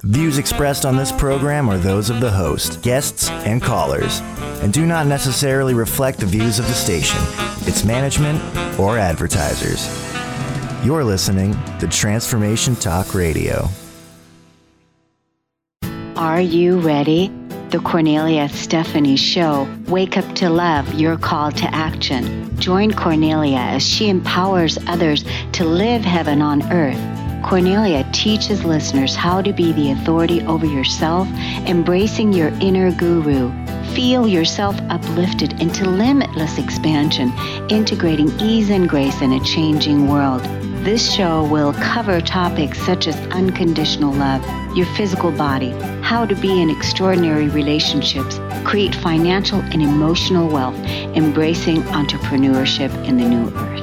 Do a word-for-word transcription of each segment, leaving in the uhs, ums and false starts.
Views expressed on this program are those of the host, guests, and callers, and do not necessarily reflect the views of the station, its management, or advertisers. You're listening to Transformation Talk Radio. Are you ready? The Cornelia Stephanie Show. Wake up to love, your call to action. Join Cornelia as she empowers others to live heaven on earth. Cornelia teaches listeners how to be the authority over yourself, embracing your inner guru. Feel yourself uplifted into limitless expansion, integrating ease and grace in a changing world. This show will cover topics such as unconditional love, your physical body, how to be in extraordinary relationships, create financial and emotional wealth, embracing entrepreneurship in the new earth.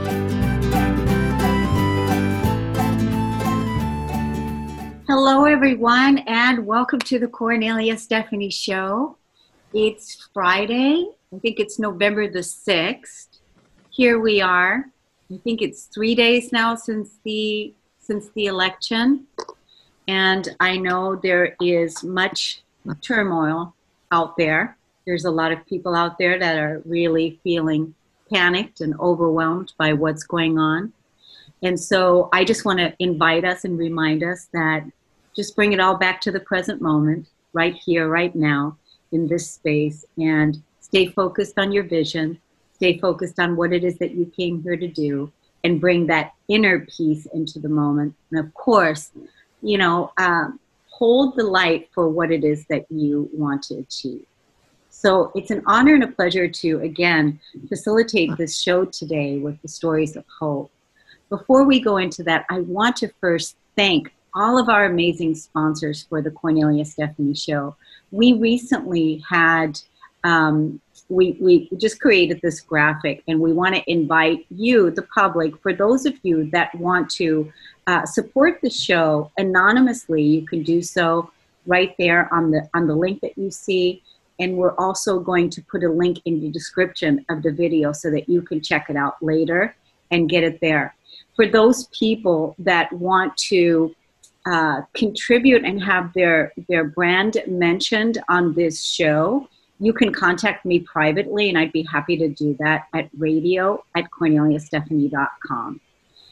Hello, everyone, and welcome to the Cornelia Stephanie Show. It's Friday. I think it's November the sixth. Here we are. I think it's three days now since the since the election, and I know there is much turmoil out there. There's a lot of people out there that are really feeling panicked and overwhelmed by what's going on. And so I just want to invite us and remind us that just bring it all back to the present moment, right here, right now, in this space, and stay focused on your vision. Stay focused on what it is that you came here to do, and bring that inner peace into the moment. And of course, you know, um, hold the light for what it is that you want to achieve. So it's an honor and a pleasure to, again, facilitate this show today with the stories of hope. Before we go into that, I want to first thank all of our amazing sponsors for the Cornelia Stephanie Show. We recently had um, We, we just created this graphic, and we want to invite you, the public, for those of you that want to uh, support the show anonymously, you can do so right there on the on the link that you see. And we're also going to put a link in the description of the video so that you can check it out later and get it there. For those people that want to uh, contribute and have their, their brand mentioned on this show, you can contact me privately, and I'd be happy to do that at radio at cornelia stephanie dot com.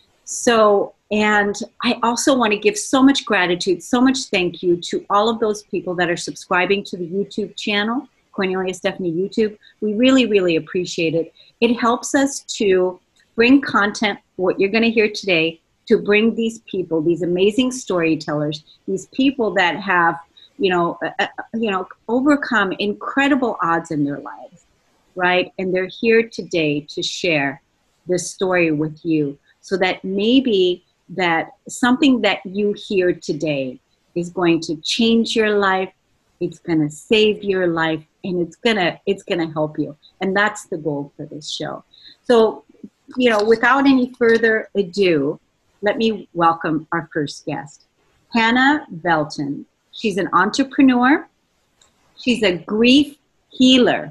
So, and I also want to give so much gratitude, so much thank you to all of those people that are subscribing to the YouTube channel, Cornelia Stephanie YouTube. We really, really appreciate it. It helps us to bring content, what you're going to hear today, to bring these people, these amazing storytellers, these people that have you know, uh, you know, overcome incredible odds in their lives, right? And they're here today to share this story with you, so that maybe that something that you hear today is going to change your life, it's going to save your life, and it's going to it's going to help you. And that's the goal for this show. So, you know, without any further ado, let me welcome our first guest, Hannah Velton. She's an entrepreneur, she's a grief healer,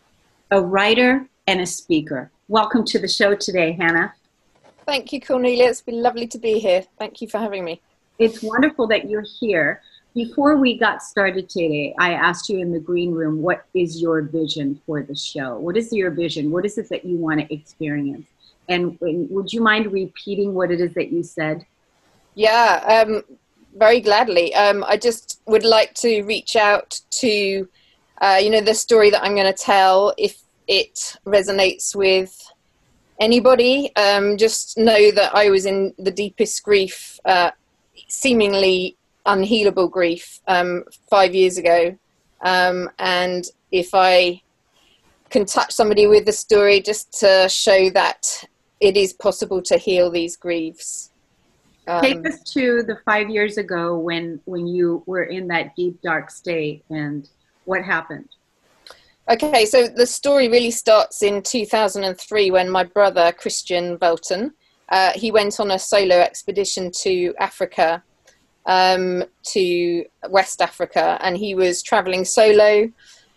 a writer, and a speaker. Welcome to the show today, Hannah. Thank you, Cornelia. It's been lovely to be here. Thank you for having me. It's wonderful that you're here. Before we got started today, I asked you in the green room, what is your vision for the show? What is your vision? What is it that you want to experience? And, and would you mind repeating what it is that you said? Yeah, um, very gladly. Um, I just would like to reach out to, uh, you know, the story that I'm going to tell. If it resonates with anybody, um, just know that I was in the deepest grief, uh, seemingly unhealable grief, um, five years ago. Um, and if I can touch somebody with the story, just to show that it is possible to heal these griefs. Um, Take us to the five years ago when when you were in that deep, dark state, and what happened? Okay, so the story really starts in two thousand three when my brother, Christian Velton, uh, he went on a solo expedition to Africa, um, to West Africa, and he was traveling solo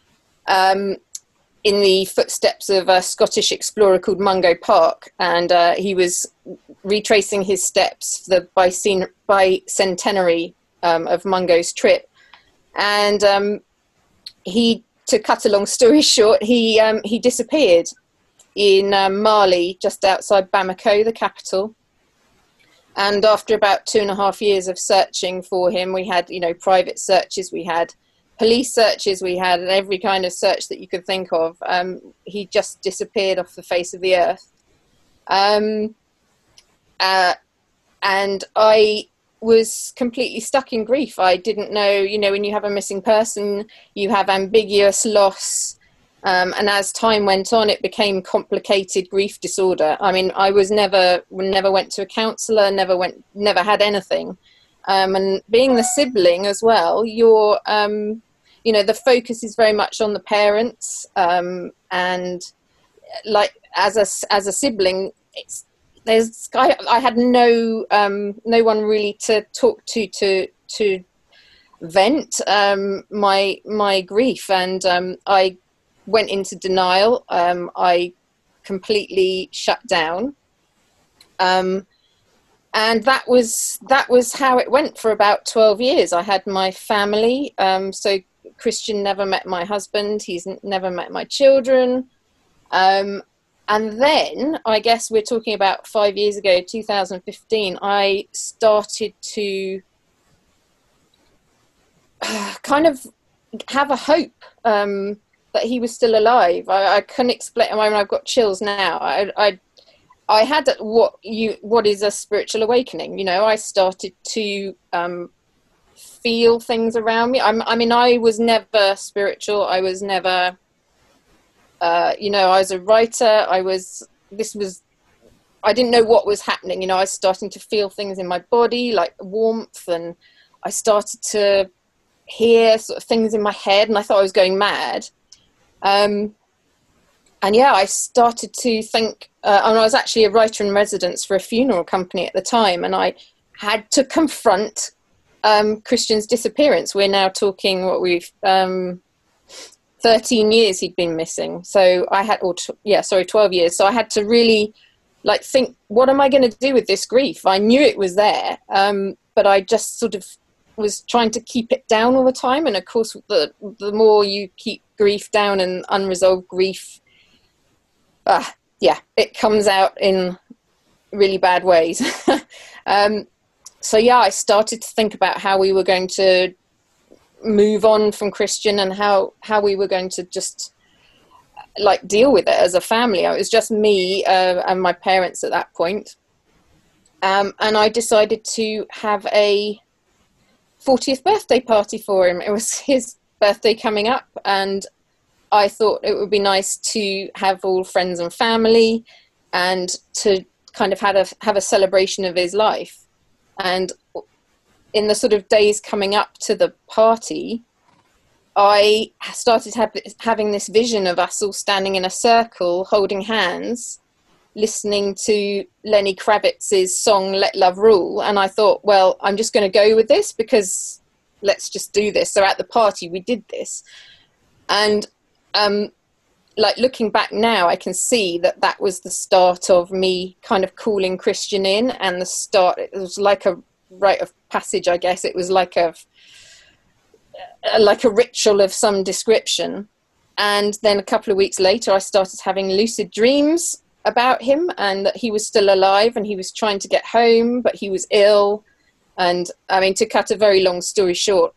um, in the footsteps of a Scottish explorer called Mungo Park, and uh, he was retracing his steps, the bicen- bicentenary um, of Mungo's trip. And um, he, to cut a long story short, he um, he disappeared in um, Mali, just outside Bamako, the capital. And after about two and a half years of searching for him, we had, you know, private searches, we had police searches, we had every kind of search that you could think of. Um, he just disappeared off the face of the earth. Um, uh, and I was completely stuck in grief. I didn't know, you know, when you have a missing person, you have ambiguous loss. Um, and as time went on, it became complicated grief disorder. I mean, I was never, never went to a counsellor, never went, never had anything. Um, and being the sibling as well, you're, um, you know, the focus is very much on the parents. Um, and like as a as a sibling, it's there's I, I had no um, no one really to talk to to to vent um, my my grief, and um, I went into denial. Um, I completely shut down, um, and that was that was how it went for about twelve years. I had my family, um, so Christian never met my husband. He's n- never met my children, um, and then I guess we're talking about five years ago, two thousand fifteen. I started to uh, kind of have a hope. Um, that he was still alive. I, I couldn't explain. I mean, I've got chills now. I, I, I had what you, what is a spiritual awakening. You know, I started to um, feel things around me. I'm, I mean, I was never spiritual. I was never, uh, you know, I was a writer. I was, this was, I didn't know what was happening. You know, I was starting to feel things in my body, like warmth, and I started to hear sort of things in my head, and I thought I was going mad. Um, and yeah, I started to think, uh, and I was actually a writer in residence for a funeral company at the time, and I had to confront um, Christian's disappearance. We're now talking what we've, um, thirteen years he'd been missing. So I had, or t- yeah, sorry, twelve years. So I had to really like think, what am I going to do with this grief? I knew it was there, um, but I just sort of was trying to keep it down all the time. And of course, the the more you keep grief down and unresolved grief, uh, yeah, it comes out in really bad ways. um, so yeah, I started to think about how we were going to move on from Christian, and how, how we were going to just like deal with it as a family. It was just me uh, and my parents at that point. Um, and I decided to have a fortieth birthday party for him. It was his birthday coming up, and I thought it would be nice to have all friends and family and to kind of have a, have a celebration of his life. And in the sort of days coming up to the party, I started have, having this vision of us all standing in a circle, holding hands, listening to Lenny Kravitz's song Let Love Rule. And I thought, well, I'm just going to go with this because let's just do this. So at the party we did this, and um like looking back now, I can see that that was the start of me kind of calling Christian in, and the start, it was like a rite of passage, I guess. It was like a like a ritual of some description. And then a couple of weeks later I started having lucid dreams about him, and that he was still alive and he was trying to get home, but he was ill. And I mean, to cut a very long story short,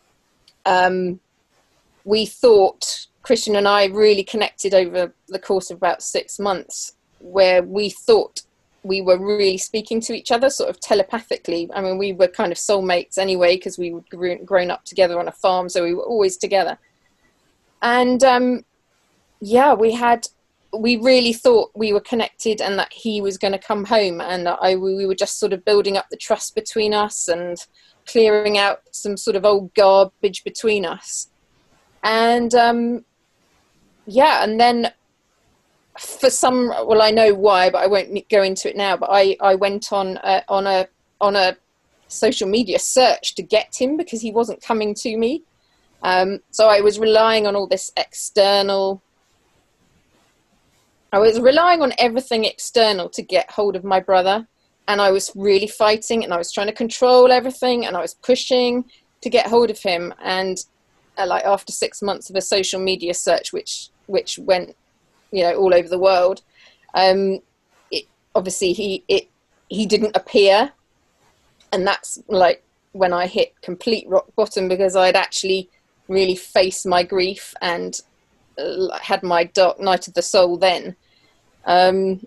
um, we thought, Christian and I really connected over the course of about six months, where we thought we were really speaking to each other sort of telepathically. I mean, we were kind of soulmates anyway, because we were grown up together on a farm, so we were always together. And um, yeah, we had, we really thought we were connected and that he was going to come home. And I, we were just sort of building up the trust between us and clearing out some sort of old garbage between us. And um, yeah, and then for some, well, I know why, but I won't go into it now. But I, I went on a, on a on a social media search to get him, because he wasn't coming to me. Um, so I was relying on all this external. I was relying on everything external to get hold of my brother. and I was really fighting, and I was trying to control everything, and I was pushing to get hold of him. And uh, like after six months of a social media search, which which went, you know, all over the world, um, it, obviously he it he didn't appear, and that's like when I hit complete rock bottom, because I'd actually really faced my grief and uh, had my dark night of the soul then. Um,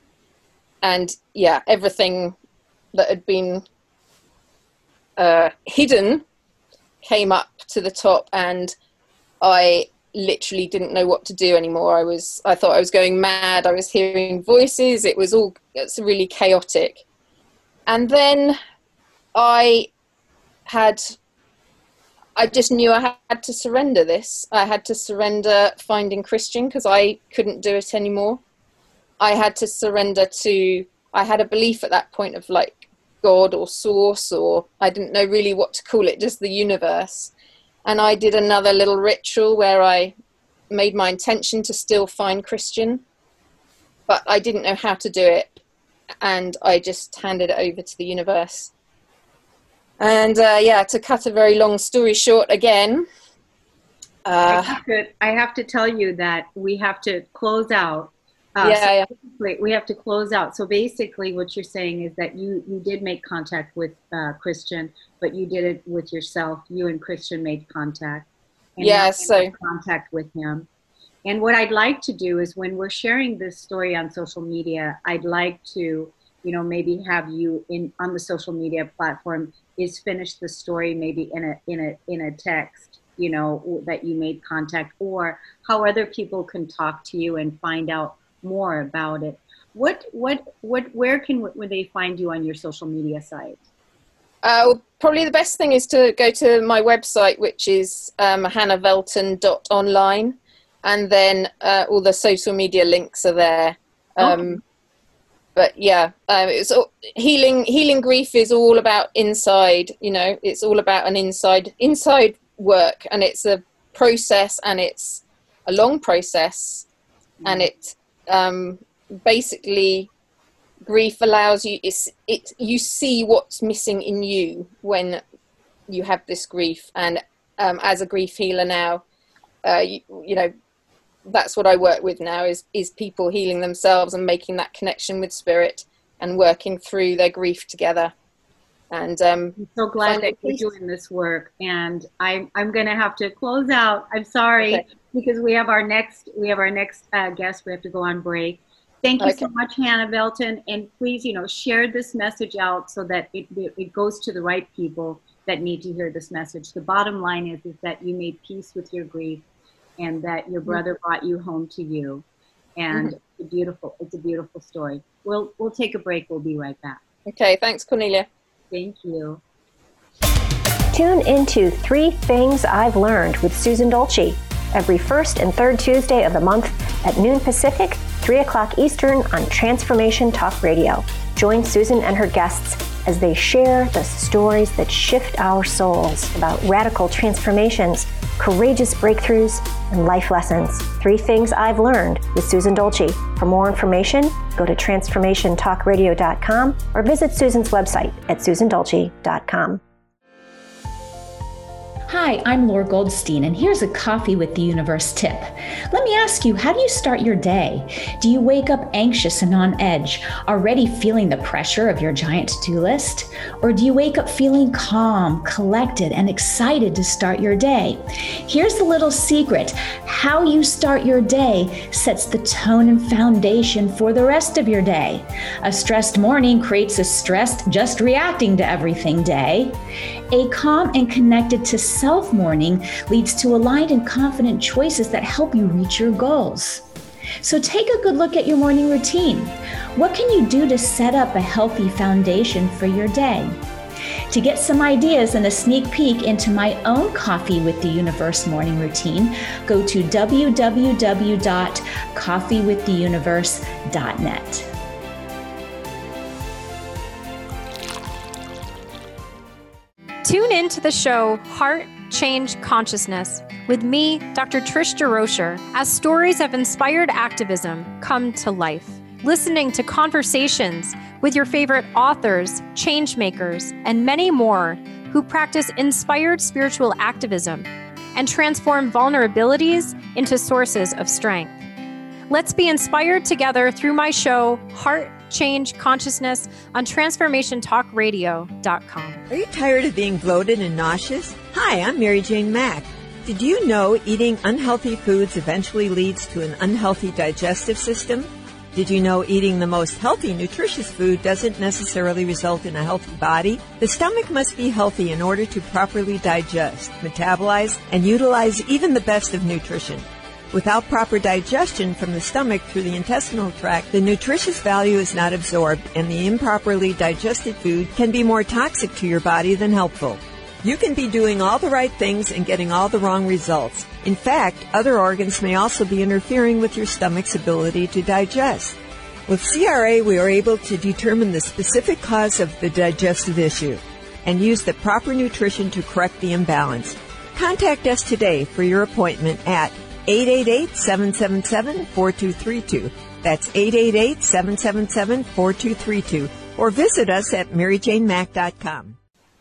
and yeah, everything that had been uh, hidden came up to the top, and I literally didn't know what to do anymore. I was, I thought I was going mad. I was hearing voices. It was all, it's really chaotic. And then I had, I just knew I had to surrender this. I had to surrender finding Christian, because I couldn't do it anymore. I had to surrender to, I had a belief at that point of like God or source, or I didn't know really what to call it, just the universe. And I did another little ritual where I made my intention to still find Christian, but I didn't know how to do it. And I just handed it over to the universe. And uh, yeah, to cut a very long story short again. Uh, I, have to, I have to tell you that we have to close out. Uh, yeah, so yeah. We have to close out. So basically what you're saying is that you, you did make contact with uh, Christian, but you did it with yourself. You and Christian made contact. And yeah, now so you have contact with him. And what I'd like to do is, when we're sharing this story on social media, I'd like to, you know, maybe have you in on the social media platform is finish the story maybe in a in a in a text, you know, that you made contact, or how other people can talk to you and find out more about it. What what what where can would they find you on your social media site? Uh, well, probably the best thing is to go to my website, which is um, hannah velton dot online, and then uh, all the social media links are there. Um, Okay. But yeah, um, it's all, healing. Healing grief is all about inside. You know, it's all about an inside inside work, and it's a process, and it's a long process, mm-hmm. and it um, basically grief allows you. It's it. You see what's missing in you when you have this grief, and um, as a grief healer now, uh, you, you know. That's what I work with now, is is people healing themselves and making that connection with spirit and working through their grief together. And um, I'm so glad that you're doing this work. And I'm I'm going to have to close out. I'm sorry, okay. because we have our next we have our next uh, guest. We have to go on break. Thank you okay. so much, Hannah Velton. And please, you know, share this message out so that it it goes to the right people that need to hear this message. The bottom line is is that you made peace with your grief, and that your brother brought you home to you. And mm-hmm. it's a beautiful, it's a beautiful story. We'll, we'll take a break. We'll be right back. Okay. Thanks, Cornelia. Thank you. Tune into Three Things I've Learned with Susan Dolce every first and third Tuesday of the month at noon Pacific, three o'clock Eastern on Transformation Talk Radio. Join Susan and her guests as they share the stories that shift our souls about radical transformations, courageous breakthroughs, and life lessons. Three Things I've Learned with Susan Dolce. For more information, go to transformation talk radio dot com or visit Susan's website at susan dolce dot com. Hi, I'm Laura Goldstein, and here's a Coffee with the Universe tip. Let me ask you, how do you start your day? Do you wake up anxious and on edge, already feeling the pressure of your giant to-do list? Or do you wake up feeling calm, collected, and excited to start your day? Here's the little secret. How you start your day sets the tone and foundation for the rest of your day. A stressed morning creates a stressed, just reacting to everything day. A calm and connected to self morning leads to aligned and confident choices that help you reach your goals. So take a good look at your morning routine. What can you do to set up a healthy foundation for your day? To get some ideas and a sneak peek into my own Coffee with the Universe morning routine, go to w w w dot coffee with the universe dot net. Tune in to the show Heart Change Consciousness with me, Doctor Trish DeRocher, as stories of inspired activism come to life. Listening to conversations with your favorite authors, change makers, and many more who practice inspired spiritual activism and transform vulnerabilities into sources of strength. Let's be inspired together through my show, Heart Change Consciousness, on transformation talk radio dot com. Are you tired of being bloated and nauseous? Hi, I'm Mary Jane Mack. Did you know eating unhealthy foods eventually leads to an unhealthy digestive system? Did you know eating the most healthy, nutritious food doesn't necessarily result in a healthy body? The stomach must be healthy in order to properly digest, metabolize, and utilize even the best of nutrition. Without proper digestion from the stomach through the intestinal tract, the nutritious value is not absorbed, and the improperly digested food can be more toxic to your body than helpful. You can be doing all the right things and getting all the wrong results. In fact, other organs may also be interfering with your stomach's ability to digest. With C R A, we are able to determine the specific cause of the digestive issue and use the proper nutrition to correct the imbalance. Contact us today for your appointment at eight eight eight, seven seven seven, four two three two. That's eight eight eight, seven seven seven, four two three two. Or visit us at mary jane mack dot com.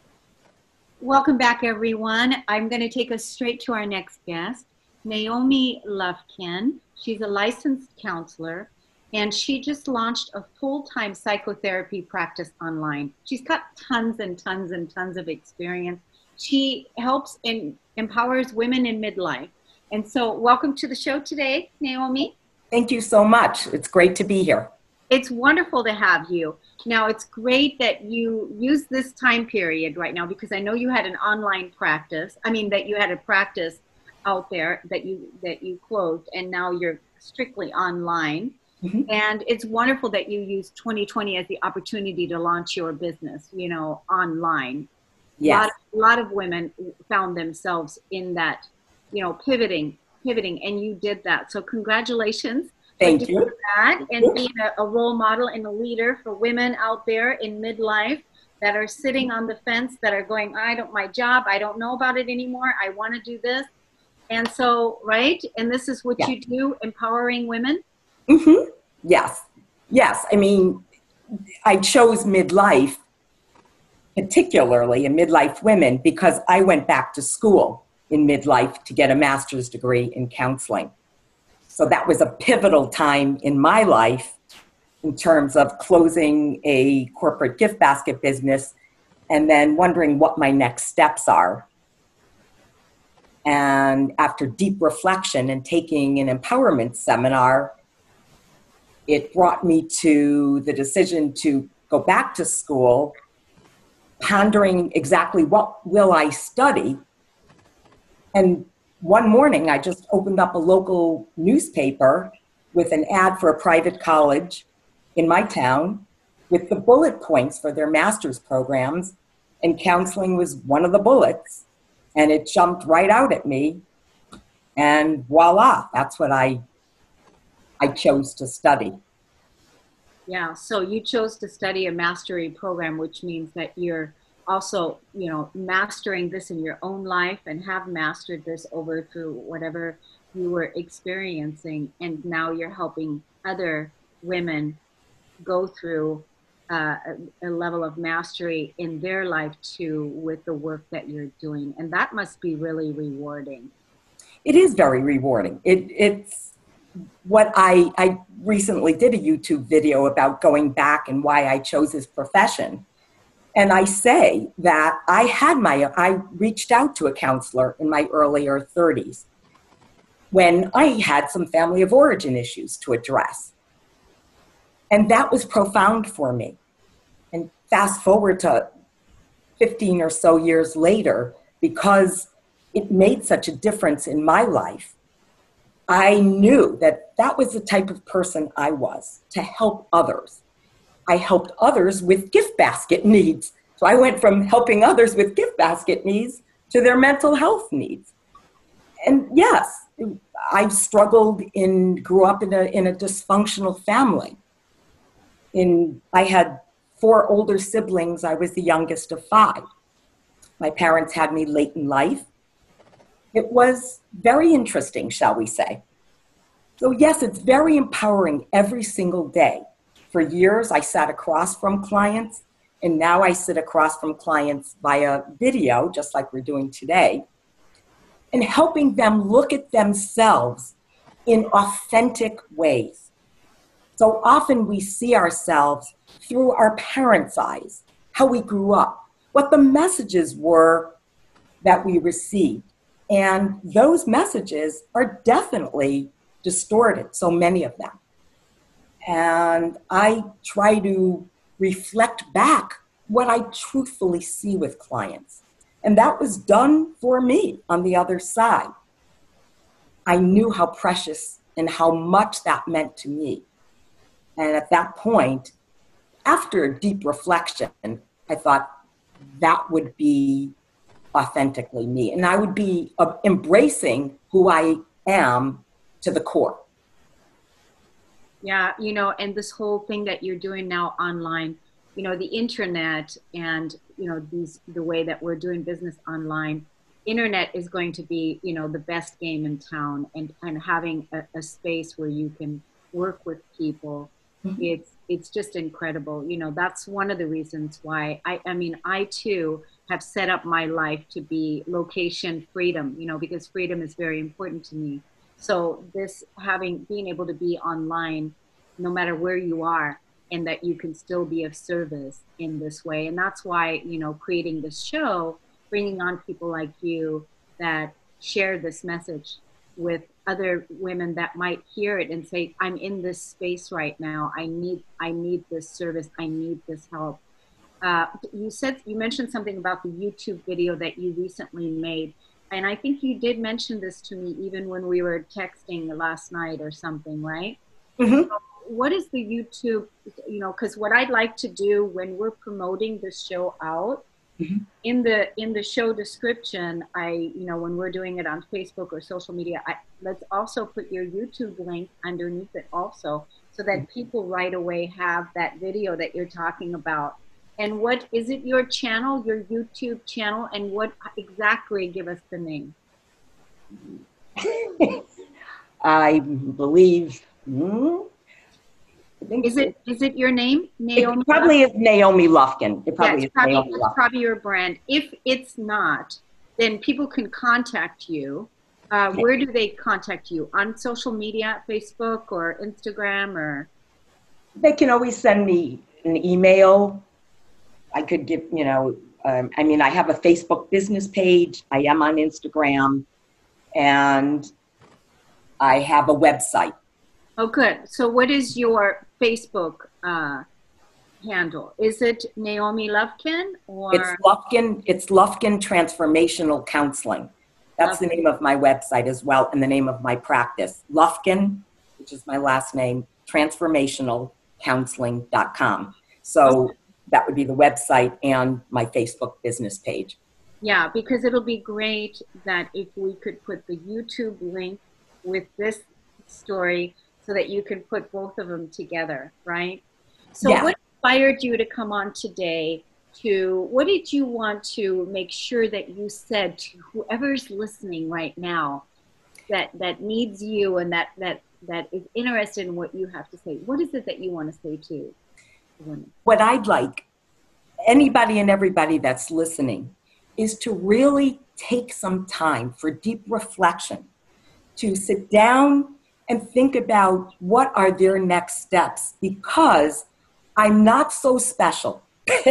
Welcome back, everyone. I'm going to take us straight to our next guest, Naomi Lufkin. She's a licensed counselor, and she just launched a full-time psychotherapy practice online. She's got tons and tons and tons of experience. She helps and empowers women in midlife. And so welcome to the show today, Naomi. Thank you so much. It's great to be here. It's wonderful to have you. Now, it's great that you use this time period right now, because I know you had an online practice. I mean, that you had a practice out there that you that you closed, and now you're strictly online. Mm-hmm. And it's wonderful that you use twenty twenty as the opportunity to launch your business, you know, online. Yes. A lot, a lot of women found themselves in that, you know, pivoting, pivoting, and you did that. So congratulations. Thank you. For that, and being a, a role model and a leader for women out there in midlife that are sitting on the fence, that are going, I don't, my job, I don't know about it anymore. I want to do this. And so, right. And this is what yeah. you do, empowering women. Mm-hmm. Yes. Yes. I mean, I chose midlife, particularly in midlife women, because I went back to school in midlife to get a master's degree in counseling. So that was a pivotal time in my life in terms of closing a corporate gift basket business and then wondering what my next steps are. And after deep reflection and taking an empowerment seminar, it brought me to the decision to go back to school, pondering exactly what will I study. And one morning, I just opened up a local newspaper with an ad for a private college in my town with the bullet points for their master's programs, and counseling was one of the bullets. And it jumped right out at me, and voila, that's what I, I chose to study. Yeah, so you chose to study a mastery program, which means that you're also, you know, mastering this in your own life and have mastered this over through whatever you were experiencing. And now you're helping other women go through uh, a, a level of mastery in their life too, with the work that you're doing. And that must be really rewarding. It is very rewarding. It, it's what I, I recently did a YouTube video about going back and why I chose this profession. And I say that I had my, I reached out to a counselor in my earlier thirties when I had some family of origin issues to address. And that was profound for me. And fast forward to fifteen or so years later, because it made such a difference in my life, I knew that that was the type of person I was, to help others. I helped others with gift basket needs. So I went from helping others with gift basket needs to their mental health needs. And yes, I struggled in, grew up in a, in a dysfunctional family. In, I had four older siblings. I was the youngest of five. My parents had me late in life. It was very interesting, shall we say. So yes, it's very empowering every single day For years, I sat across from clients, and now I sit across from clients via video, just like we're doing today, and helping them look at themselves in authentic ways. So often we see ourselves through our parents' eyes, how we grew up, what the messages were that we received. And those messages are definitely distorted, so many of them. And I try to reflect back what I truthfully see with clients. And that was done for me on the other side. I knew how precious and how much that meant to me. And at that point, after deep reflection, I thought that would be authentically me. And I would be uh, embracing who I am to the core. Yeah, you know, and this whole thing that you're doing now online, you know, the internet and, you know, these the way that we're doing business online, internet is going to be, you know, the best game in town, and, and having a, a space where you can work with people. Mm-hmm. It's it's just incredible. You know, that's one of the reasons why I, I mean, I too have set up my life to be location freedom, you know, because freedom is very important to me. So this having, being able to be online, no matter where you are, and that you can still be of service in this way. And that's why, you know, creating this show, bringing on people like you that share this message with other women that might hear it and say, I'm in this space right now. I need, I need this service. I need this help. Uh, you said, you mentioned something about the YouTube video that you recently made. And I think you did mention this to me even when we were texting last night or something, right? Mm-hmm. So what is the YouTube, you know, because what I'd like to do when we're promoting this show out, mm-hmm. in the in the show description, I, you know, when we're doing it on Facebook or social media, I, let's also put your YouTube link underneath it also, so that people right away have that video that you're talking about. And what is it, your channel, your YouTube channel, and what exactly, give us the name? I believe, hmm, I think is it is it your name, Naomi? It probably Lufkin? Is Naomi Lufkin. It probably yeah, it's is probably, Naomi it's Lufkin. probably your brand. If it's not, then people can contact you. Uh, okay. Where do they contact you? On social media, Facebook or Instagram, or? They can always send me an email. I could give, you know, um, I mean, I have a Facebook business page. I am on Instagram, and I have a website. Oh, good. So what is your Facebook uh, handle? Is it Naomi Lufkin, or? It's Lufkin, it's Lufkin Transformational Counseling. That's Lufkin. The name of my website as well, and the name of my practice. Lufkin, which is my last name, transformational counseling dot com. So okay. That would be the website and my Facebook business page. Yeah, because it'll be great that if we could put the YouTube link with this story so that you can put both of them together, right? So yeah. What inspired you to come on today? To what did you want to make sure that you said to whoever's listening right now that that needs you and that that that is interested in what you have to say? What is it that you want to say to women? What I'd like anybody and everybody that's listening is to really take some time for deep reflection, to sit down and think about what are their next steps, because I'm not so special.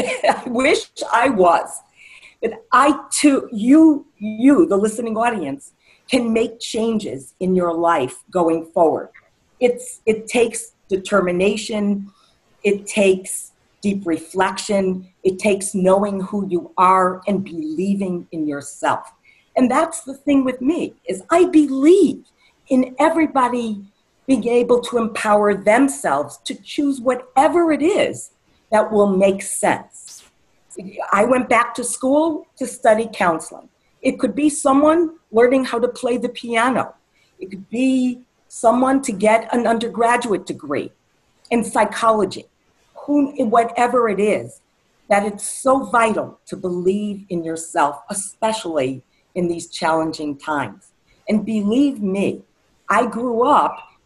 I wish I was. But I too, you, you, the listening audience, can make changes in your life going forward. It's, it takes determination. It takes deep reflection. It takes knowing who you are and believing in yourself. And that's the thing with me, is I believe in everybody being able to empower themselves to choose whatever it is that will make sense. I went back to school to study counseling. It could be someone learning how to play the piano. It could be someone to get an undergraduate degree in psychology. Who, whatever it is, that it's so vital to believe in yourself, especially in these challenging times. And believe me, I grew up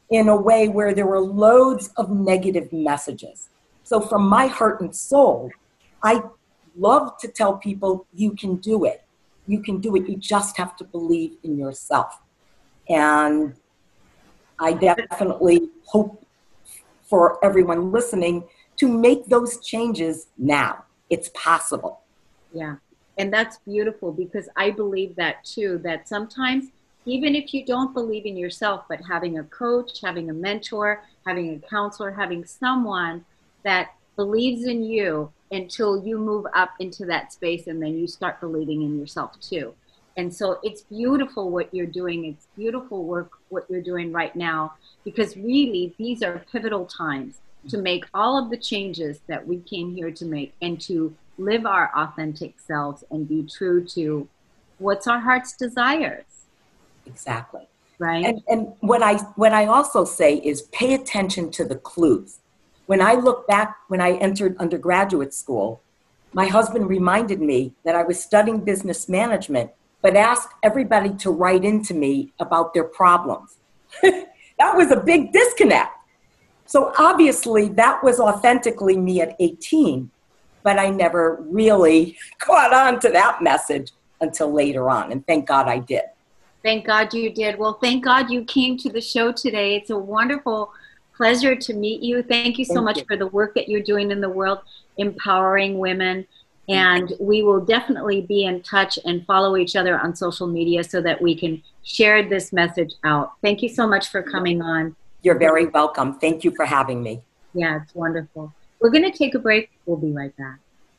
in a way where there were loads of negative messages. So from my heart and soul, I love to tell people you can do it. You can do it. You just have to believe in yourself. And I definitely hope for everyone listening to make those changes now. It's possible. Yeah. And that's beautiful, because I believe that too, that sometimes even if you don't believe in yourself, but having a coach, having a mentor, having a counselor, having someone that believes in you until you move up into that space, and then you start believing in yourself too. And so it's beautiful what you're doing. It's beautiful work what you're doing right now, because really these are pivotal times to make all of the changes that we came here to make, and to live our authentic selves and be true to what's our heart's desires. Exactly. Right. And, and what I what I also say is pay attention to the clues. When I look back, when I entered undergraduate school, my husband reminded me that I was studying business management, but asked everybody to write into me about their problems. That was a big disconnect. So obviously that was authentically me at eighteen, but I never really caught on to that message until later on. And thank God I did. Thank God you did. Well, thank God you came to the show today. It's a wonderful pleasure to meet you. Thank you so Thank much you. for the work that you're doing in the world, empowering women. And we will definitely be in touch and follow each other on social media so that we can share this message out. Thank you so much for coming on. You're very welcome. Thank you for having me. Yeah, it's wonderful. We're going to take a break. We'll be right back.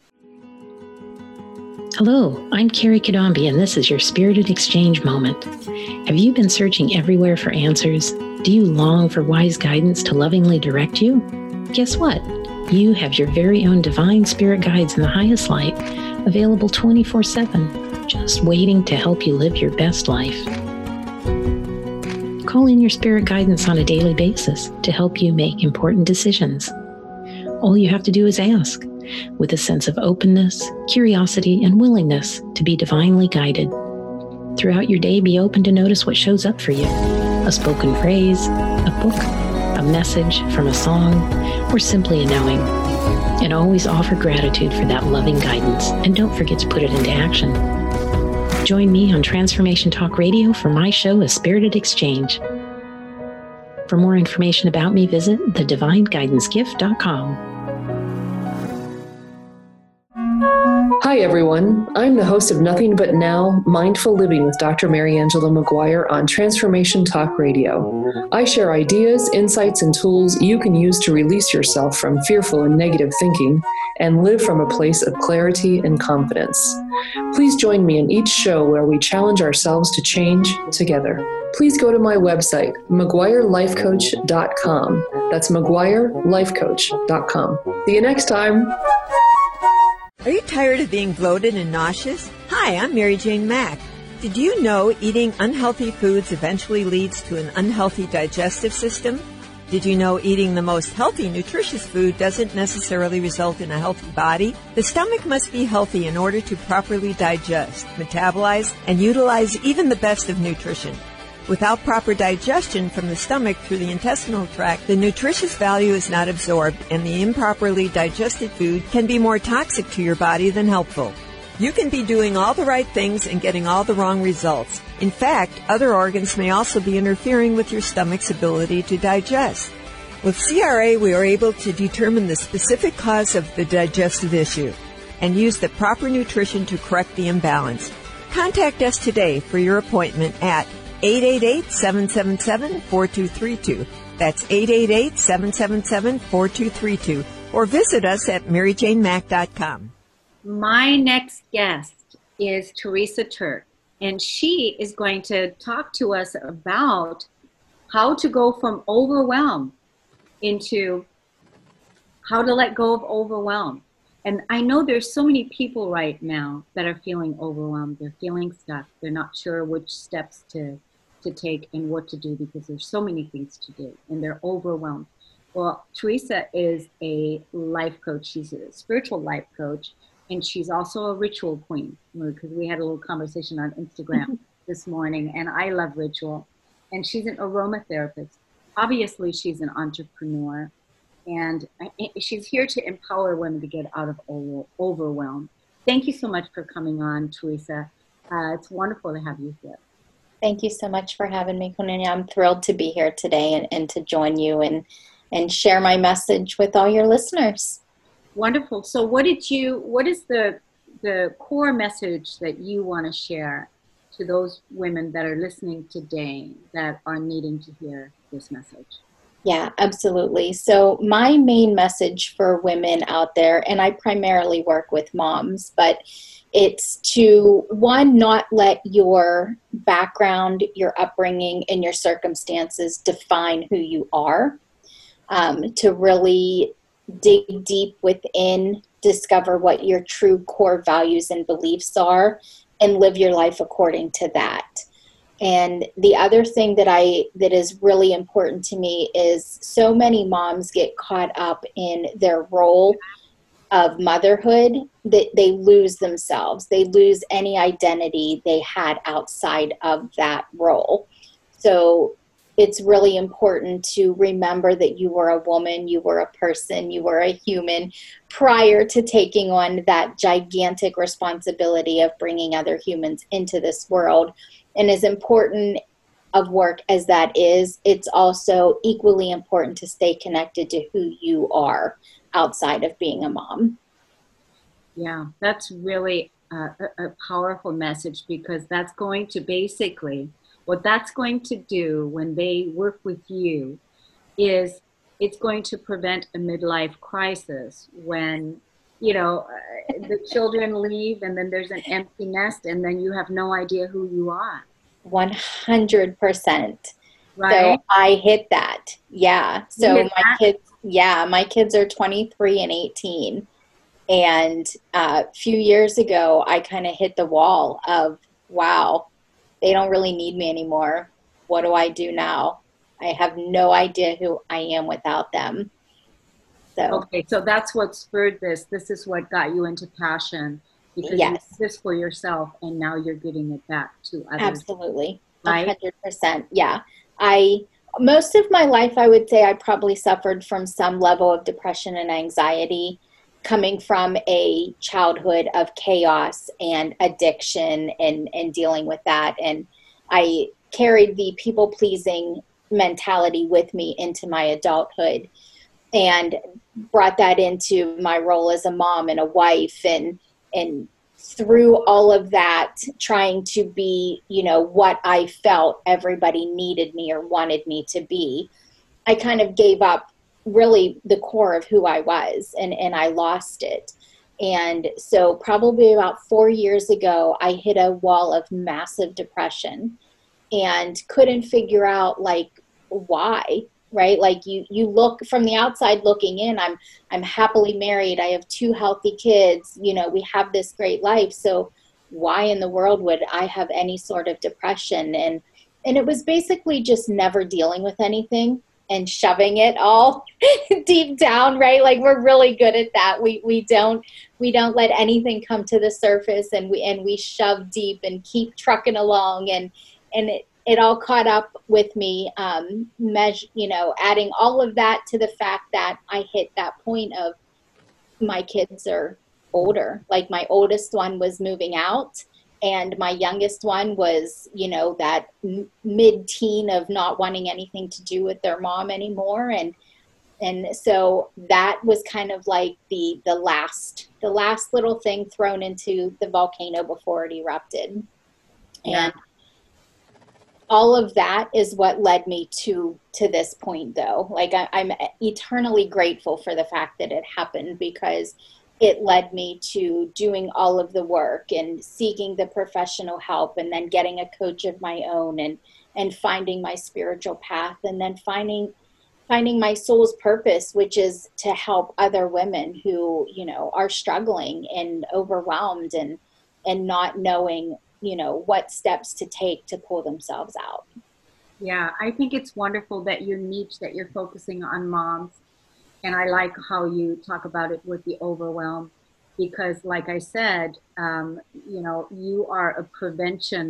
Hello, I'm Carrie Kadombi, and this is your Spirited Exchange moment. Have you been searching everywhere for answers? Do you long for wise guidance to lovingly direct you? Guess what? You have your very own divine spirit guides in the highest light, available twenty-four seven, just waiting to help you live your best life. Call in your spirit guidance on a daily basis to help you make important decisions. All you have to do is ask, with a sense of openness, curiosity, and willingness to be divinely guided. Throughout your day, be open to notice what shows up for you. A spoken phrase, a book, a message from a song, or simply a knowing. And always offer gratitude for that loving guidance, and don't forget to put it into action. Join me on Transformation Talk Radio for my show, A Spirited Exchange. For more information about me, visit the divine guidance gift dot com. Hi, everyone. I'm the host of Nothing But Now, Mindful Living with Doctor Mary Angela McGuire on Transformation Talk Radio. I share ideas, insights, and tools you can use to release yourself from fearful and negative thinking and live from a place of clarity and confidence. Please join me in each show where we challenge ourselves to change together. Please go to my website, McGuire Life Coach dot com. That's McGuire Life Coach dot com. See you next time. Are you tired of being bloated and nauseous? Hi, I'm Mary Jane Mack. Did you know eating unhealthy foods eventually leads to an unhealthy digestive system? Did you know eating the most healthy, nutritious food doesn't necessarily result in a healthy body? The stomach must be healthy in order to properly digest, metabolize, and utilize even the best of nutrition. Without proper digestion from the stomach through the intestinal tract, the nutritious value is not absorbed, and the improperly digested food can be more toxic to your body than helpful. You can be doing all the right things and getting all the wrong results. In fact, other organs may also be interfering with your stomach's ability to digest. With C R A, we are able to determine the specific cause of the digestive issue and use the proper nutrition to correct the imbalance. Contact us today for your appointment at eight eight eight, seven seven seven, four two three two. That's eight eight eight, seven seven seven, four two three two. Or visit us at Mary Jane Mack dot com. My next guest is Teresa Turk, and she is going to talk to us about how to go from overwhelm into how to let go of overwhelm. And I know there's so many people right now that are feeling overwhelmed. They're feeling stuck. They're not sure which steps to to take and what to do because there's so many things to do and they're overwhelmed. Well, Teresa is a life coach. She's a spiritual life coach, and she's also a ritual queen, because we had a little conversation on Instagram this morning, and I love ritual. And she's an aromatherapist. obviously she's an entrepreneur, and she's here to empower women to get out of over, overwhelm. Thank you so much for coming on, Teresa. Uh, it's wonderful to have you here. Thank you so much for having me, Cornelia. I'm thrilled to be here today and, and to join you and, and share my message with all your listeners. Wonderful. So what did you, what is the, the core message that you want to share to those women that are listening today that are needing to hear this message? Yeah, absolutely. So my main message for women out there, and I primarily work with moms, but it's to, one, not let your background, your upbringing, and your circumstances define who you are. Um, to really dig deep within, discover what your true core values and beliefs are, and live your life according to that. And the other thing that I that is really important to me is so many moms get caught up in their role of motherhood that they lose themselves. They lose any identity they had outside of that role. So it's really important to remember that you were a woman, you were a person, you were a human prior to taking on that gigantic responsibility of bringing other humans into this world. And as important of work as that is, it's also equally important to stay connected to who you are outside of being a mom. Yeah, that's really a, a powerful message, because that's going to basically, what that's going to do when they work with you is it's going to prevent a midlife crisis when, you know, the children leave and then there's an empty nest and then you have no idea who you are. one hundred percent. Right. So I hit that. Yeah. So my that? kids, yeah, my kids are twenty-three and eighteen. And uh, a few years ago, I kind of hit the wall of, wow, they don't really need me anymore. What do I do now? I have no idea who I am without them. So okay, so that's what spurred this. This is what got you into passion, because yes. you did this for yourself and now you're giving it back to others. Absolutely. Right? one hundred percent. Yeah. I, most of my life, I would say I probably suffered from some level of depression and anxiety, coming from a childhood of chaos and addiction and, and dealing with that. And I carried the people-pleasing mentality with me into my adulthood and brought that into my role as a mom and a wife, and and through all of that, trying to be, you know, what I felt everybody needed me or wanted me to be, I kind of gave up really the core of who I was, and, and I lost it. And so probably about four years ago, I hit a wall of massive depression and couldn't figure out like why, right? Like you, you look from the outside looking in, I'm, I'm happily married. I have two healthy kids, you know, we have this great life. So why in the world would I have any sort of depression? And, and it was basically just never dealing with anything and shoving it all deep down, right? Like we're really good at that. We we don't we don't let anything come to the surface, and we and we shove deep and keep trucking along, and and it, it all caught up with me. Um, measure, you know, adding all of that to the fact that I hit that point of my kids are older. Like my oldest one was moving out, and my youngest one was, you know, that m- mid-teen of not wanting anything to do with their mom anymore. And and so that was kind of like the the last the last little thing thrown into the volcano before it erupted. Yeah. And all of that is what led me to to this point, though. Like I, I'm eternally grateful for the fact that it happened, because it led me to doing all of the work and seeking the professional help, and then getting a coach of my own, and, and finding my spiritual path, and then finding, finding my soul's purpose, which is to help other women who, you know, are struggling and overwhelmed and, and not knowing, you know, what steps to take to pull themselves out. Yeah, I think it's wonderful that your niche, that you're focusing on moms. And I like how you talk about it with the overwhelm, because like I said, um, you know, you are a prevention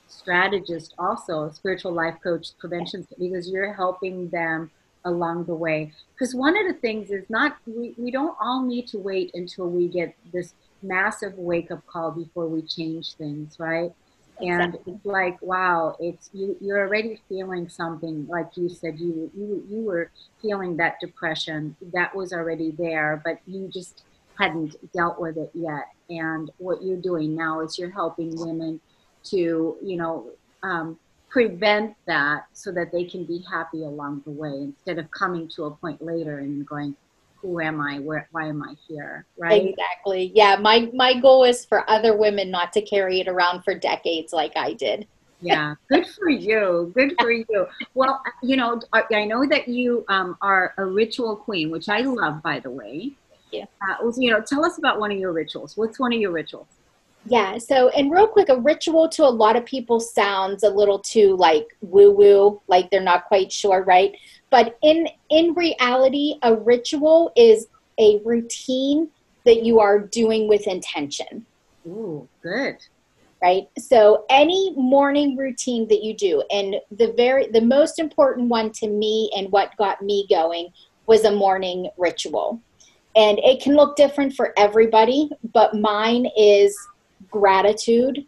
strategist also, spiritual life coach, prevention, because you're helping them along the way. Because one of the things is not, we, we don't all need to wait until we get this massive wake-up call before we change things, right? And exactly. It's like, wow, it's you, you're already feeling something, like you said, you, you you were feeling that depression that was already there, but you just hadn't dealt with it yet. And what you're doing now is you're helping women to, you know, um, prevent that so that they can be happy along the way, instead of coming to a point later and going, who am I? Where, why am I here? Right? Exactly. Yeah. My, my goal is for other women not to carry it around for decades like I did. Yeah. Good for you. Good for you. Well, you know, I know that you um, are a ritual queen, which I love, by the way. Yeah. Uh, you know, tell us about one of your rituals. What's one of your rituals? Yeah. So, and real quick, a ritual to a lot of people sounds a little too like woo woo, like they're not quite sure. Right. But in, in reality, a ritual is a routine that you are doing with intention. Ooh, good. Right. So any morning routine that you do, and the very, the most important one to me and what got me going was a morning ritual. And it can look different for everybody, but mine is gratitude,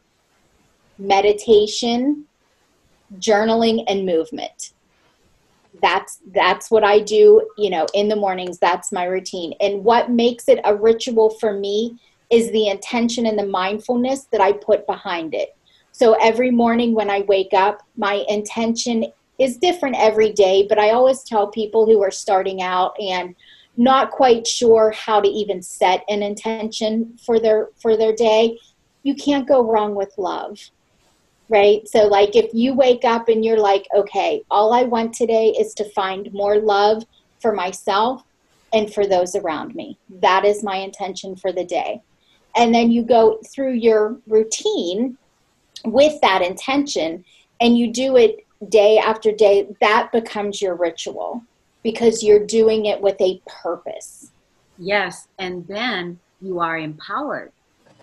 meditation, journaling, and movement. That's that's what I do, you know, in the mornings. That's my routine. And what makes it a ritual for me is the intention and the mindfulness that I put behind it. So every morning when I wake up, my intention is different every day, but I always tell people who are starting out and not quite sure how to even set an intention for their for their day, you can't go wrong with love. Right? So like if you wake up and you're like, okay, all I want today is to find more love for myself and for those around me. That is my intention for the day. And then you go through your routine with that intention and you do it day after day. That becomes your ritual because you're doing it with a purpose. Yes. And then you are empowered.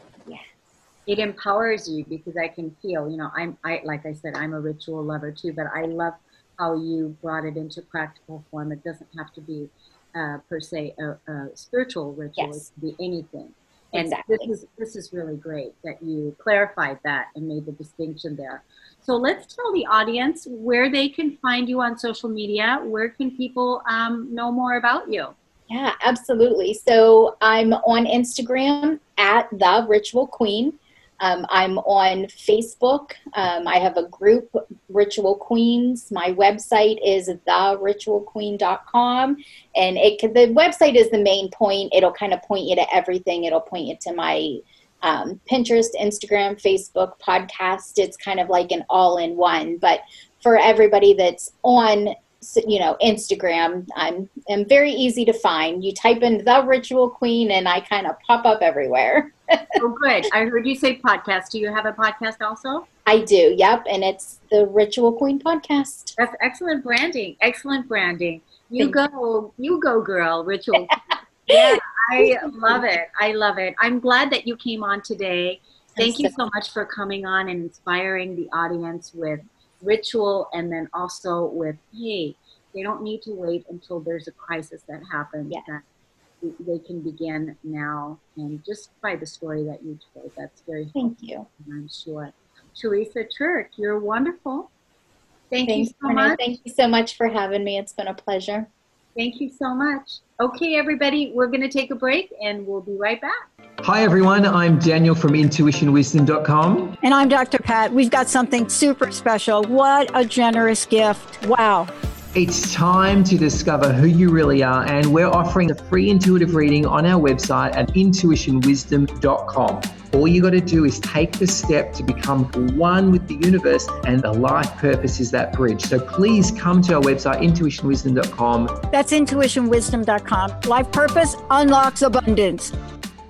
It empowers you because I can feel, you know, I'm, I, like I said, I'm a ritual lover too, but I love how you brought it into practical form. It doesn't have to be uh, per se a, a spiritual ritual. Yes. It can be anything. And exactly. this is, this is really great that you clarified that and made the distinction there. So let's tell the audience where they can find you on social media. Where can people um, know more about you? Yeah, absolutely. So I'm on Instagram at The Ritual Queen. Um, I'm on Facebook. Um, I have a group, Ritual Queens. My website is the ritual queen dot com. And it the website is the main point. It'll kind of point you to everything. It'll point you to my um, Pinterest, Instagram, Facebook, podcast. It's kind of like an all-in-one. But for everybody that's on you know, Instagram, I'm, I'm very easy to find. You type in The Ritual Queen and I kind of pop up everywhere. Oh, good. I heard you say podcast. Do you have a podcast also? I do. Yep. And it's the Ritual Queen podcast. That's excellent branding. Excellent branding. You Thank go, you. you go, girl, Ritual. Yeah, I love it. I love it. I'm glad that you came on today. Thank you so much for coming on and inspiring the audience with ritual, and then also with, hey, they don't need to wait until there's a crisis that happens. Yeah. That they can begin now, and just by the story that you told, that's very helpful. Thank you. I'm sure. Teresa Turk, you're wonderful. Thank Thanks, you so Renee. much. Thank you so much for having me. It's been a pleasure. Thank you so much. Okay, everybody, we're going to take a break and we'll be right back. Hi, everyone. I'm Daniel from intuition wisdom dot com. And I'm Doctor Pat. We've got something super special. What a generous gift. Wow. It's time to discover who you really are, and we're offering a free intuitive reading on our website at intuition wisdom dot com. All you got to do is take the step to become one with the universe, and the life purpose is that bridge. So please come to our website, intuition wisdom dot com. That's intuition wisdom dot com. Life purpose unlocks abundance.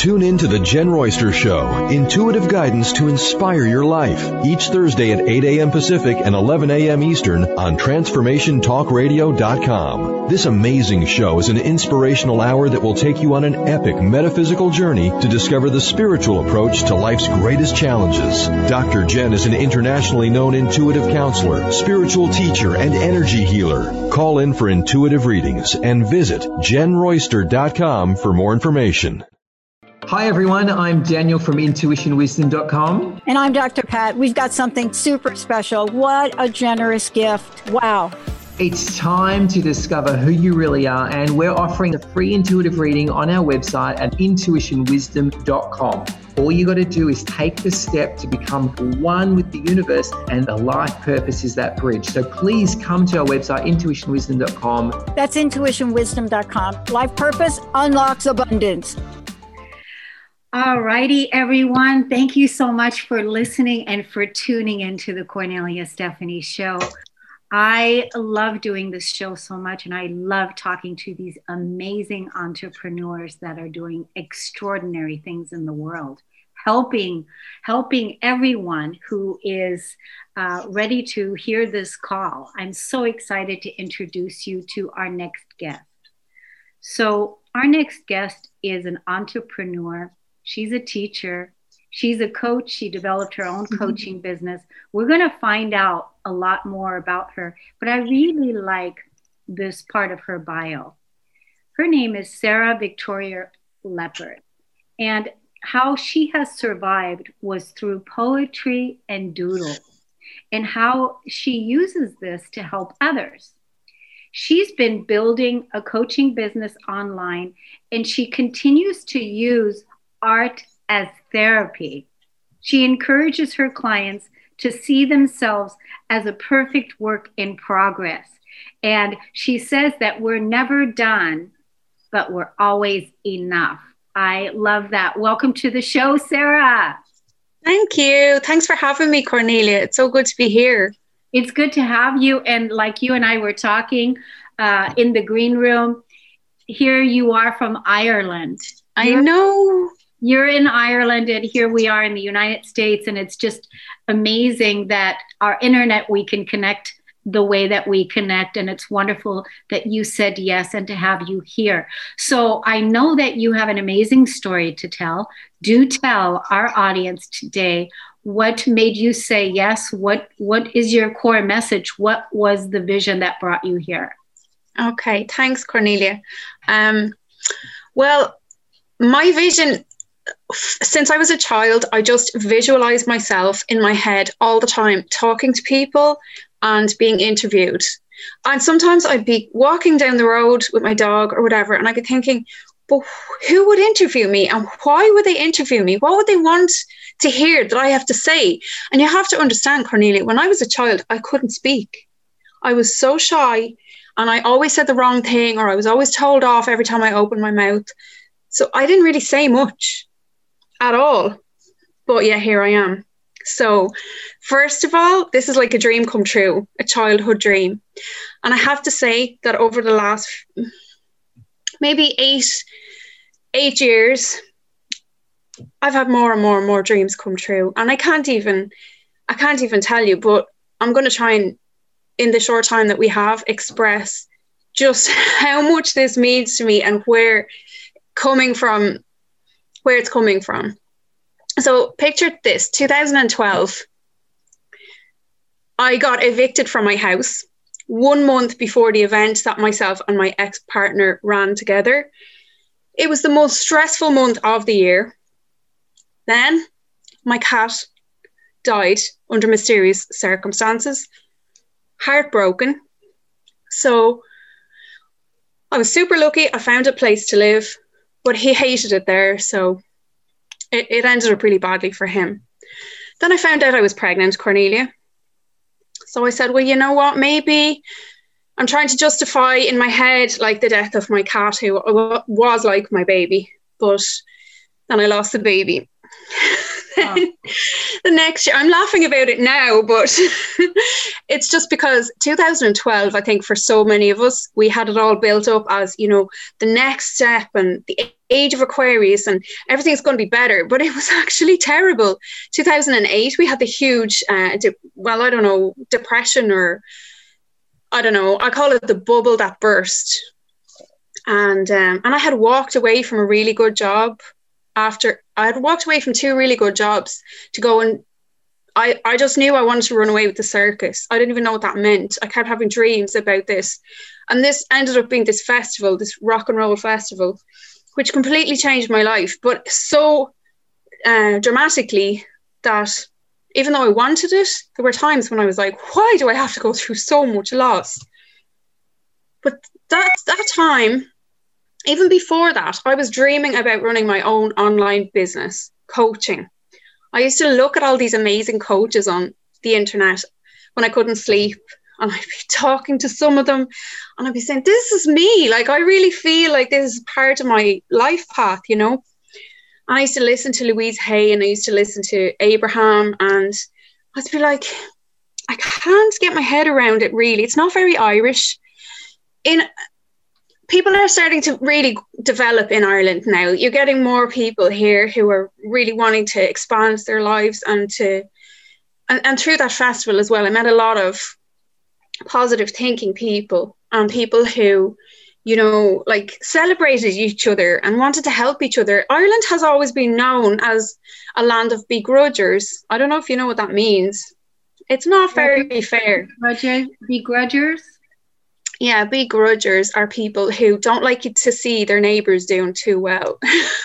Tune in to The Jen Royster Show, intuitive guidance to inspire your life, each Thursday at eight a.m. Pacific and eleven a.m. Eastern on transformation talk radio dot com. This amazing show is an inspirational hour that will take you on an epic metaphysical journey to discover the spiritual approach to life's greatest challenges. Doctor Jen is an internationally known intuitive counselor, spiritual teacher, and energy healer. Call in for intuitive readings and visit jen royster dot com for more information. Hi everyone, I'm Daniel from intuition wisdom dot com. And I'm Doctor Pat. We've got something super special. What a generous gift. Wow. It's time to discover who you really are, and we're offering a free intuitive reading on our website at intuition wisdom dot com. All you got to do is take the step to become one with the universe, and the life purpose is that bridge. So please come to our website, intuition wisdom dot com. That's intuition wisdom dot com. Life purpose unlocks abundance. All righty, everyone. Thank you so much for listening and for tuning into the Cornelia Stephanie Show. I love doing this show so much, and I love talking to these amazing entrepreneurs that are doing extraordinary things in the world, helping, helping everyone who is uh, ready to hear this call. I'm so excited to introduce you to our next guest. So our next guest is an entrepreneur. She's a teacher. She's a coach. She developed her own coaching business. We're going to find out a lot more about her, but I really like this part of her bio. Her name is Sarah Victoria Leppard, and how she has survived was through poetry and doodles, and how she uses this to help others. She's been building a coaching business online, and she continues to use art as therapy. She encourages her clients to see themselves as a perfect work in progress. And she says that we're never done, but we're always enough. I love that. Welcome to the show, Sarah. Thank you. Thanks for having me, Cornelia. It's so good to be here. It's good to have you. And like you and I were talking uh, in the green room, here you are from Ireland. I You're- know. You're in Ireland, and here we are in the United States, and it's just amazing that our internet, we can connect the way that we connect, and it's wonderful that you said yes and to have you here. So I know that you have an amazing story to tell. Do tell our audience today what made you say yes. What What is your core message? What was the vision that brought you here? Okay, thanks, Cornelia. Um, well, my vision, since I was a child, I just visualized myself in my head all the time, talking to people and being interviewed. And sometimes I'd be walking down the road with my dog or whatever, and I'd be thinking, but who would interview me, and why would they interview me? What would they want to hear that I have to say? And you have to understand, Cornelia, when I was a child, I couldn't speak. I was so shy, and I always said the wrong thing, or I was always told off every time I opened my mouth. So I didn't really say much at all, but yeah, here I am. So first of all, this is like a dream come true, a childhood dream. And I have to say that over the last maybe eight, eight years, I've had more and more and more dreams come true. And I can't even, I can't even tell you, but I'm going to try and, in the short time that we have, express just how much this means to me and where coming from, where it's coming from. So picture this, two thousand twelve, I got evicted from my house one month before the event that myself and my ex-partner ran together. It was the most stressful month of the year. Then my cat died under mysterious circumstances. Heartbroken. So I was super lucky. I found a place to live, but he hated it there. So it, it ended up really badly for him. Then I found out I was pregnant, Cornelia. So I said, well, you know what? Maybe I'm trying to justify in my head like the death of my cat, who was like my baby. But then I lost the baby. then oh. the next year, I'm laughing about it now, but it's just because two thousand twelve, I think for so many of us, we had it all built up as, you know, the next step and the age of Aquarius and everything's going to be better. But it was actually terrible. two thousand eight, we had the huge, uh, de- well, I don't know, depression or I don't know, I call it the bubble that burst. And um, and I had walked away from a really good job after I had walked away from two really good jobs to go and I, I just knew I wanted to run away with the circus. I didn't even know what that meant. I kept having dreams about this. And this ended up being this festival, this rock and roll festival, which completely changed my life, but so uh, dramatically that even though I wanted it, there were times when I was like, why do I have to go through so much loss? But that, that time, even before that, I was dreaming about running my own online business, coaching. I used to look at all these amazing coaches on the internet when I couldn't sleep, and I'd be talking to some of them, and I'd be saying, this is me. Like, I really feel like this is part of my life path, you know? And I used to listen to Louise Hay, and I used to listen to Abraham, and I'd be like, I can't get my head around it, really. It's not very Irish. In People are starting to really develop in Ireland now. You're getting more people here who are really wanting to expand their lives and to, and, and through that festival as well, I met a lot of positive thinking people and people who, you know, like celebrated each other and wanted to help each other. Ireland has always been known as a land of begrudgers. I don't know if you know what that means. It's not very fair. Begrudgers? Begrudgers? Yeah, begrudgers are people who don't like it to see their neighbours doing too well.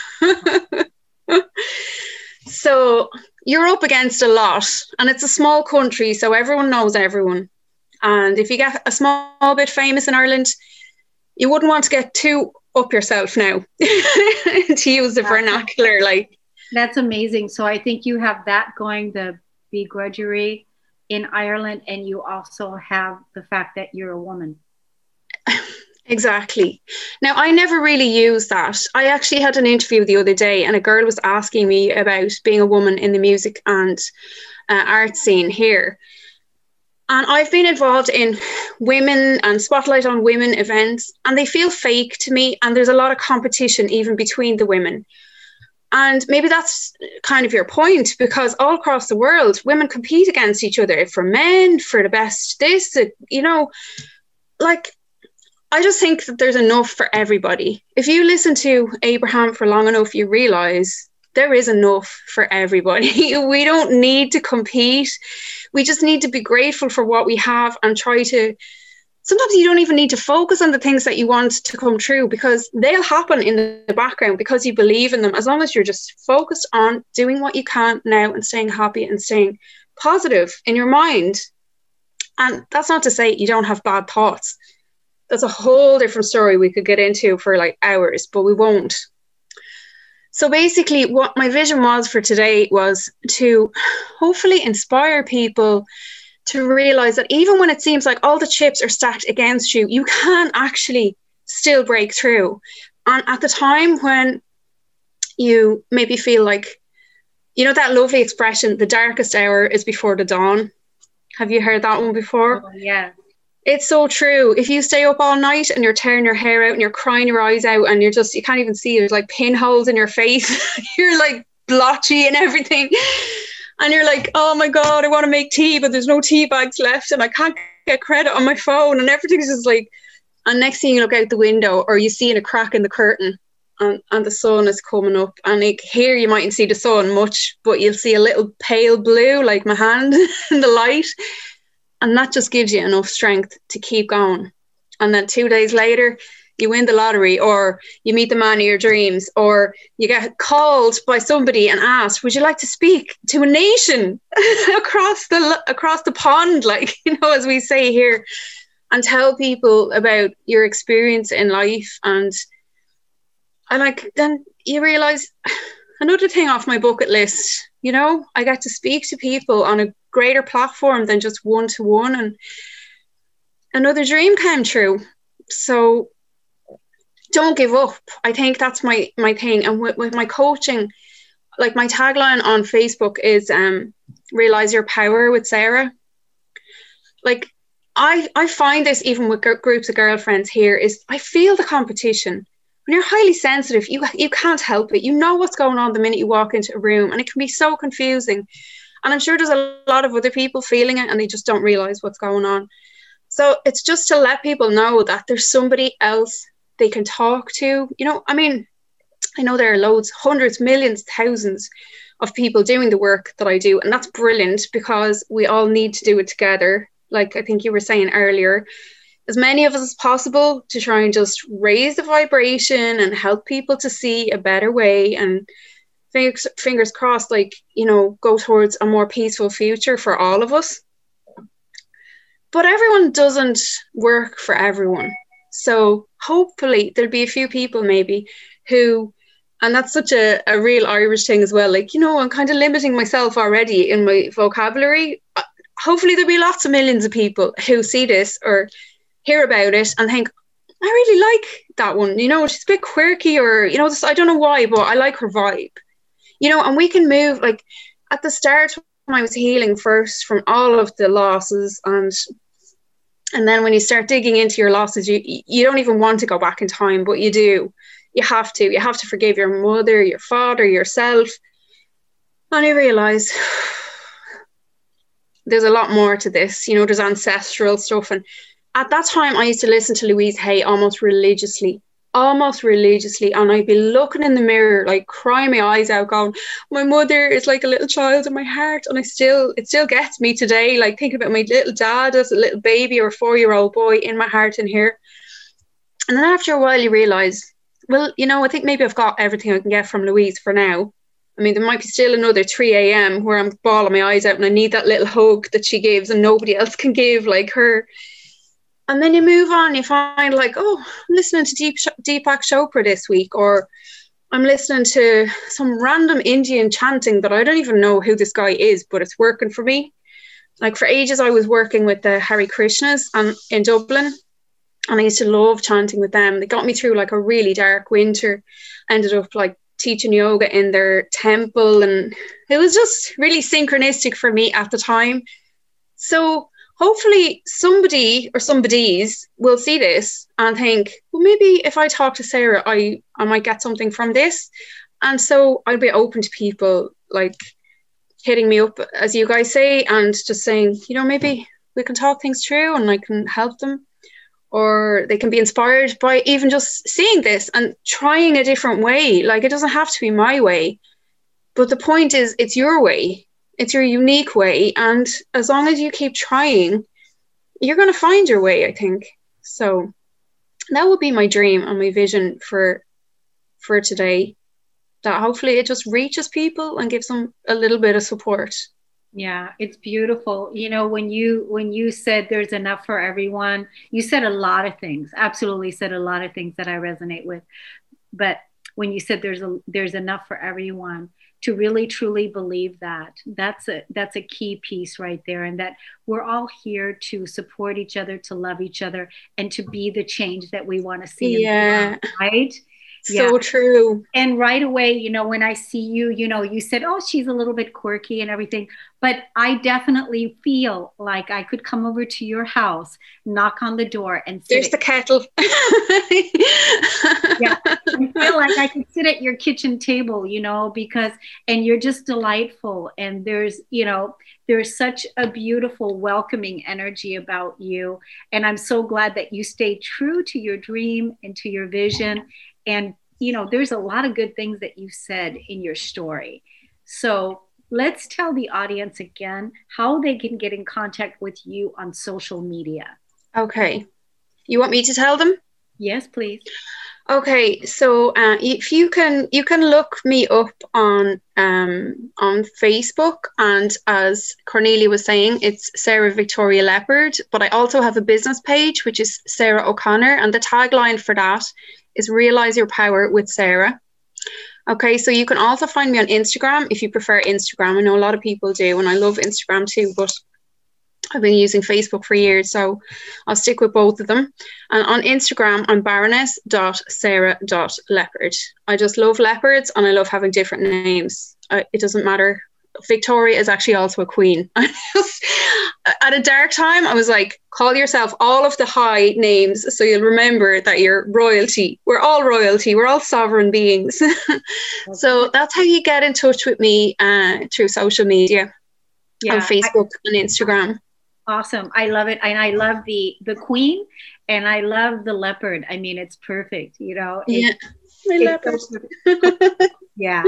So you're up against a lot, and it's a small country, so everyone knows everyone. And if you get a small bit famous in Ireland, you wouldn't want to get too up yourself now, to use the vernacular. Like, that's amazing. So I think you have that going, the begrudgery in Ireland, and you also have the fact that you're a woman. Exactly. Now, I never really used that. I actually had an interview the other day, and a girl was asking me about being a woman in the music and uh, art scene here. And I've been involved in women and spotlight on women events, and they feel fake to me. And there's a lot of competition even between the women. And maybe that's kind of your point, because all across the world, women compete against each other for men, for the best this, you know, like, I just think that there's enough for everybody. If you listen to Abraham for long enough, you realize there is enough for everybody. We don't need to compete. We just need to be grateful for what we have and try to, sometimes you don't even need to focus on the things that you want to come true, because they'll happen in the background because you believe in them, as long as you're just focused on doing what you can now and staying happy and staying positive in your mind. And that's not to say you don't have bad thoughts. That's a whole different story we could get into for like hours, but we won't. So basically what my vision was for today was to hopefully inspire people to realize that even when it seems like all the chips are stacked against you, you can actually still break through. And at the time when you maybe feel like, you know, that lovely expression, the darkest hour is before the dawn. Have you heard that one before? Oh, yeah. It's so true. If you stay up all night and you're tearing your hair out and you're crying your eyes out and you're just, you can't even see, there's like pinholes in your face. You're like blotchy and everything. And you're like, oh my God, I want to make tea, but there's no tea bags left and I can't get credit on my phone and everything's just like, and next thing you look out the window or you see in a crack in the curtain and, and the sun is coming up, and like here you mightn't see the sun much, but you'll see a little pale blue like my hand in the light. And that just gives you enough strength to keep going. And then two days later, you win the lottery, or you meet the man of your dreams, or you get called by somebody and asked, would you like to speak to a nation across the across the pond, like, you know, as we say here, and tell people about your experience in life. And I like, then you realize another thing off my bucket list, you know, I get to speak to people on a greater platform than just one-to-one, and another dream came true. So don't give up. I think that's my my thing. And with, with my coaching, like my tagline on Facebook is um, realize your power with Sarah. Like I, I find this even with g- groups of girlfriends here is I feel the competition. When you're highly sensitive, you you can't help it. You know what's going on the minute you walk into a room, and it can be so confusing. And I'm sure there's a lot of other people feeling it and they just don't realize what's going on. So it's just to let people know that there's somebody else they can talk to. You know, I mean, I know there are loads, hundreds, millions, thousands of people doing the work that I do. And that's brilliant because we all need to do it together. Like I think you were saying earlier, as many of us as possible to try and just raise the vibration and help people to see a better way and fingers, fingers crossed, like, you know, go towards a more peaceful future for all of us. But everyone doesn't work for everyone. So hopefully there'll be a few people maybe who, and that's such a, a real Irish thing as well. Like, you know, I'm kind of limiting myself already in my vocabulary. Hopefully there'll be lots of millions of people who see this or hear about it and think, I really like that one. You know, she's a bit quirky or, you know, this, I don't know why, but I like her vibe. You know, and we can move, like at the start when I was healing first from all of the losses and and then when you start digging into your losses, you you don't even want to go back in time, but you do. You have to. You have to forgive your mother, your father, yourself. And I realize there's a lot more to this. You know, there's ancestral stuff. And at that time, I used to listen to Louise Hay almost religiously, almost religiously. And I'd be looking in the mirror, like crying my eyes out, going, my mother is like a little child in my heart. And I still, it still gets me today, like thinking about my little dad as a little baby or a four-year-old boy in my heart and here. And then after a while, you realize, well, you know, I think maybe I've got everything I can get from Louise for now. I mean, there might be still another three a.m. where I'm bawling my eyes out and I need that little hug that she gives and nobody else can give like her. And then you move on, you find like, oh, I'm listening to Deep, Deepak Chopra this week, or I'm listening to some random Indian chanting that I don't even know who this guy is, but it's working for me. Like for ages, I was working with the Hare Krishnas and, in Dublin, and I used to love chanting with them. They got me through like a really dark winter, ended up like teaching yoga in their temple, and it was just really synchronistic for me at the time. So hopefully somebody or somebodies will see this and think, well, maybe if I talk to Sarah, I, I might get something from this. And so I'll be open to people like hitting me up, as you guys say, and just saying, you know, maybe we can talk things through and I can help them. Or they can be inspired by even just seeing this and trying a different way. Like it doesn't have to be my way. But the point is, it's your way. It's your unique way. And as long as you keep trying, you're going to find your way, I think. So that would be my dream and my vision for for today. That hopefully it just reaches people and gives them a little bit of support. Yeah, it's beautiful. You know, when you when you said there's enough for everyone, you said a lot of things, absolutely said a lot of things that I resonate with. But when you said there's a there's enough for everyone, to really truly believe that, that's a that's a key piece right there. And that we're all here to support each other, to love each other, and to be the change that we want to see. Yeah. In the world, right? So yeah. True. And right away, you know, when I see you, you know, you said, oh, she's a little bit quirky and everything. But I definitely feel like I could come over to your house, knock on the door and sit. There's at- the kettle. Yeah. I feel like I could sit at your kitchen table, you know, because, and you're just delightful. And there's, you know, there's such a beautiful, welcoming energy about you. And I'm so glad that you stayed true to your dream and to your vision. And, you know, there's a lot of good things that you said in your story. So let's tell the audience again how they can get in contact with you on social media. Okay. You want me to tell them? Yes, please. Okay, so uh, if you can, you can look me up on um, on Facebook, and as Cornelia was saying, it's Sarah Victoria Leopard. But I also have a business page, which is Sarah O'Connor, and the tagline for that is "Realize Your Power with Sarah." Okay, so you can also find me on Instagram if you prefer Instagram. I know a lot of people do, and I love Instagram too. But I've been using Facebook for years, so I'll stick with both of them. And on Instagram, I'm baroness dot sarah dot leopard. I just love leopards, and I love having different names. Uh, it doesn't matter. Victoria is actually also a queen. At a dark time, I was like, call yourself all of the high names so you'll remember that you're royalty. We're all royalty. We're all sovereign beings. So that's how you get in touch with me, uh, through social media, yeah, on Facebook I, and Instagram. Awesome. I love it. And I love the, the queen, and I love the leopard. I mean, it's perfect, you know. Yeah. It, leopard. So yeah.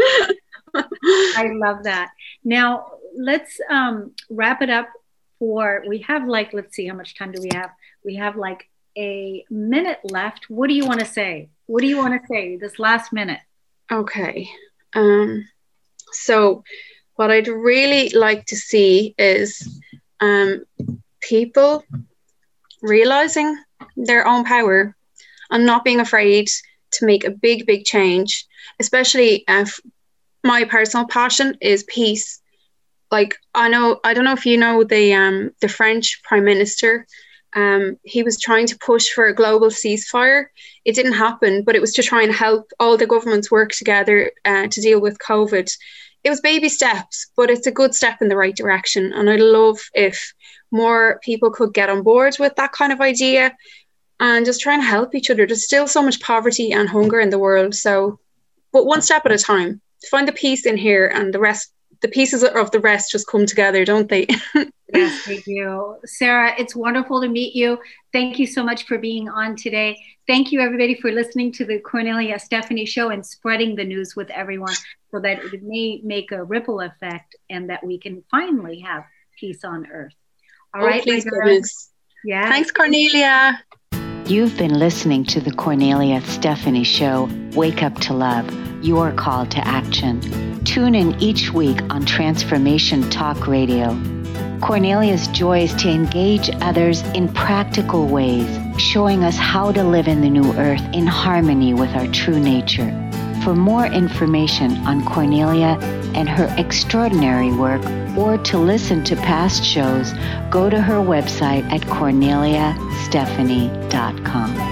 I love that. Now let's um, wrap it up for, we have like, let's see, how much time do we have? We have like a minute left. What do you want to say? What do you want to say this last minute? Okay. Um, so what I'd really like to see is um, people realizing their own power and not being afraid to make a big, big change, especially if my personal passion is peace. Like, I know, I don't know if you know the um, the French Prime Minister, um, he was trying to push for a global ceasefire. It didn't happen, but it was to try and help all the governments work together uh, to deal with COVID. It was baby steps, but it's a good step in the right direction. And I'd love if more people could get on board with that kind of idea and just try and help each other. There's still so much poverty and hunger in the world. So, but one step at a time. Find the peace in here, and the rest, the pieces of the rest just come together, don't they? Yes, they do. Sarah, it's wonderful to meet you. Thank you so much for being on today. Thank you, everybody, for listening to the Cornelia Stephanie Show and spreading the news with everyone so that it may make a ripple effect and that we can finally have peace on earth. All oh, right, please, goodness. Yeah. Thanks, Cornelia. You've been listening to the Cornelia Stephanie Show, Wake Up to Love, your call to action. Tune in each week on Transformation Talk Radio. Cornelia's joy is to engage others in practical ways, showing us how to live in the new earth in harmony with our true nature. For more information on Cornelia and her extraordinary work, or to listen to past shows, go to her website at cornelia stephanie dot com.